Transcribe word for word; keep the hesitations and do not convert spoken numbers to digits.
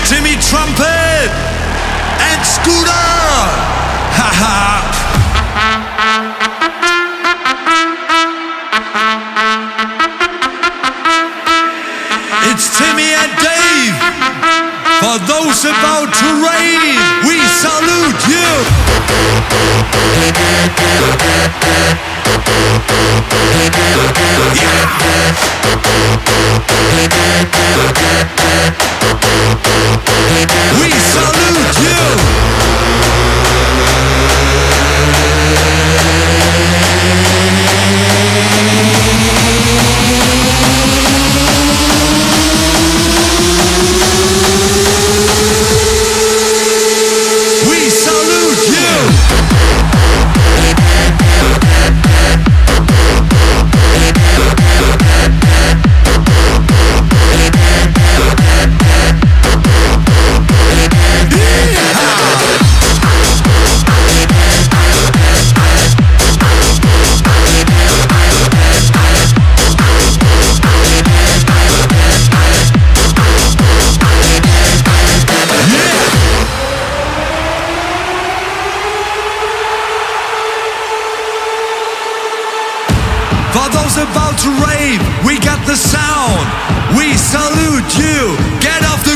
Timmy Trumpet and Scooter. Ha ha. It's Timmy and Dave. For those about to rave, we salute you. We salute you. We salute you. For those about to rave, we got the sound. We salute you. Get off the